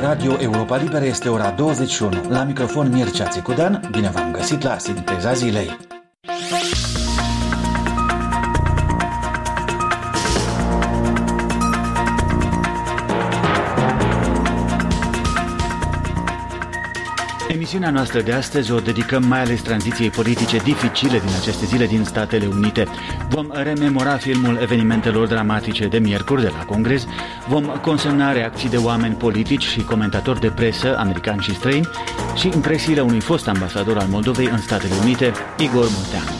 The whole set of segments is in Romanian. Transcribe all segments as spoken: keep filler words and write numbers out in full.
Radio Europa Liberă este ora douăzeci și unu. La microfon Mircea Țicudean, bine v-am găsit la Sinteza Zilei. Emisiunea noastră de astăzi o dedicăm mai ales tranziției politice dificile din aceste zile din Statele Unite. Vom rememora filmul evenimentelor dramatice de miercuri de la Congres, vom consemna reacții de oameni politici și comentatori de presă, americani și străini, și impresiile unui fost ambasador al Moldovei în Statele Unite, Igor Munteanu.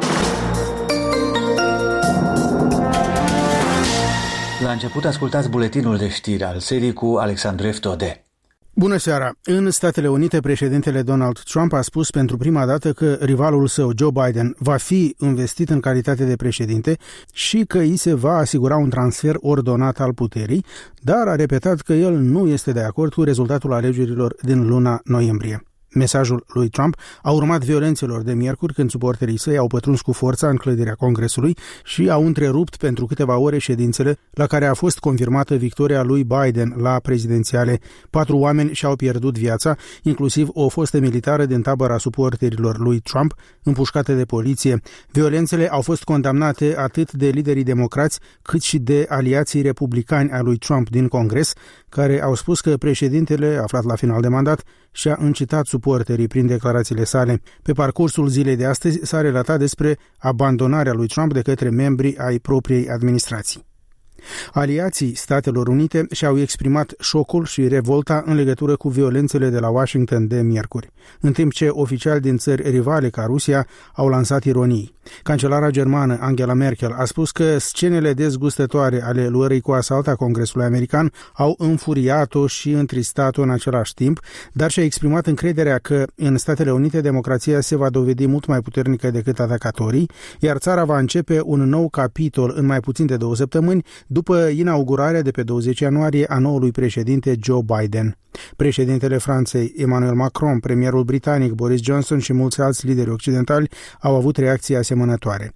La început ascultați buletinul de știri al serii cu Alexandru Eftode. Bună seara! În Statele Unite, președintele Donald Trump a spus pentru prima dată că rivalul său, Joe Biden, va fi investit în calitate de președinte și că îi se va asigura un transfer ordonat al puterii, dar a repetat că el nu este de acord cu rezultatul alegerilor din luna noiembrie. Mesajul lui Trump a urmat violențelor de miercuri, când suporterii săi au pătruns cu forța în clădirea Congresului și au întrerupt pentru câteva ore ședințele la care a fost confirmată victoria lui Biden la prezidențiale. Patru oameni și-au pierdut viața, inclusiv o fostă militară din tabăra suporterilor lui Trump, împușcată de poliție. Violențele au fost condamnate atât de liderii democrați, cât și de aliații republicani a lui Trump din Congres, care au spus că președintele, aflat la final de mandat, și-a încitat suporterii prin declarațiile sale. Pe parcursul zilei de astăzi s-a relatat despre abandonarea lui Trump de către membrii ai propriei administrații. Aliații Statelor Unite și-au exprimat șocul și revolta în legătură cu violențele de la Washington de miercuri, în timp ce oficiali din țări rivale ca Rusia au lansat ironii. Cancelara germană Angela Merkel a spus că scenele dezgustătoare ale luării cu asalt a Congresului american au înfuriat-o și întristat-o în același timp, dar și-a exprimat încrederea că în Statele Unite democrația se va dovedi mult mai puternică decât atacatorii, iar țara va începe un nou capitol în mai puțin de două săptămâni, după inaugurarea de pe douăzeci ianuarie a noului președinte Joe Biden. Președintele Franței Emmanuel Macron, premierul britanic Boris Johnson și mulți alți lideri occidentali au avut reacții asemănătoare.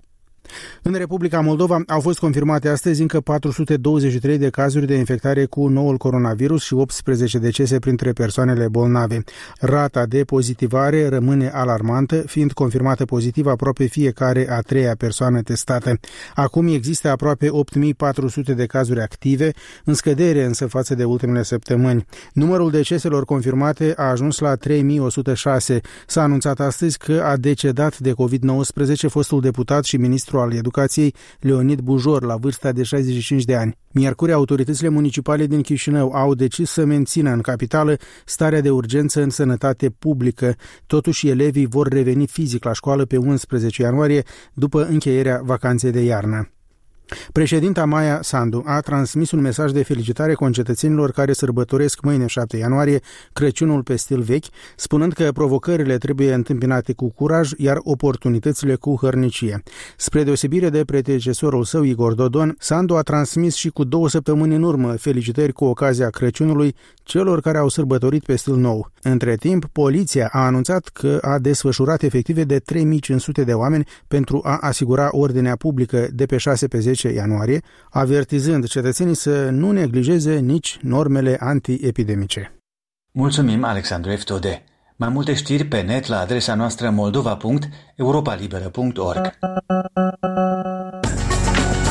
În Republica Moldova au fost confirmate astăzi încă patru sute douăzeci și trei de cazuri de infectare cu noul coronavirus și optsprezece decese printre persoanele bolnave. Rata de pozitivare rămâne alarmantă, fiind confirmată pozitiv aproape fiecare a treia persoană testată. Acum există aproape opt mii patru sute de cazuri active, în scădere însă față de ultimele săptămâni. Numărul deceselor confirmate a ajuns la trei mii o sută șase. S-a anunțat astăzi că a decedat de covid nouăsprezece fostul deputat și ministru al Educației Leonid Bujor, la vârsta de șaizeci și cinci de ani. Miercuri, autoritățile municipale din Chișinău au decis să mențină în capitală starea de urgență în sănătate publică. Totuși, elevii vor reveni fizic la școală pe unsprezece ianuarie, după încheierea vacanței de iarnă. Președinta Maia Sandu a transmis un mesaj de felicitare concetățenilor care sărbătoresc mâine, șapte ianuarie, Crăciunul pe stil vechi, spunând că provocările trebuie întâmpinate cu curaj, iar oportunitățile cu hărnicie. Spre deosebire de predecesorul său, Igor Dodon, Sandu a transmis și cu două săptămâni în urmă felicitări cu ocazia Crăciunului celor care au sărbătorit pe stil nou. Între timp, poliția a anunțat că a desfășurat efective de trei mii cinci sute de oameni pentru a asigura ordinea publică de pe șase pe zece ianuarie, avertizând cetățenii să nu neglijeze nici normele antiepidemice. Mulțumim, Alexandru Eftode. Mai multe știri pe net la adresa noastră moldova punct europa liberă punct org.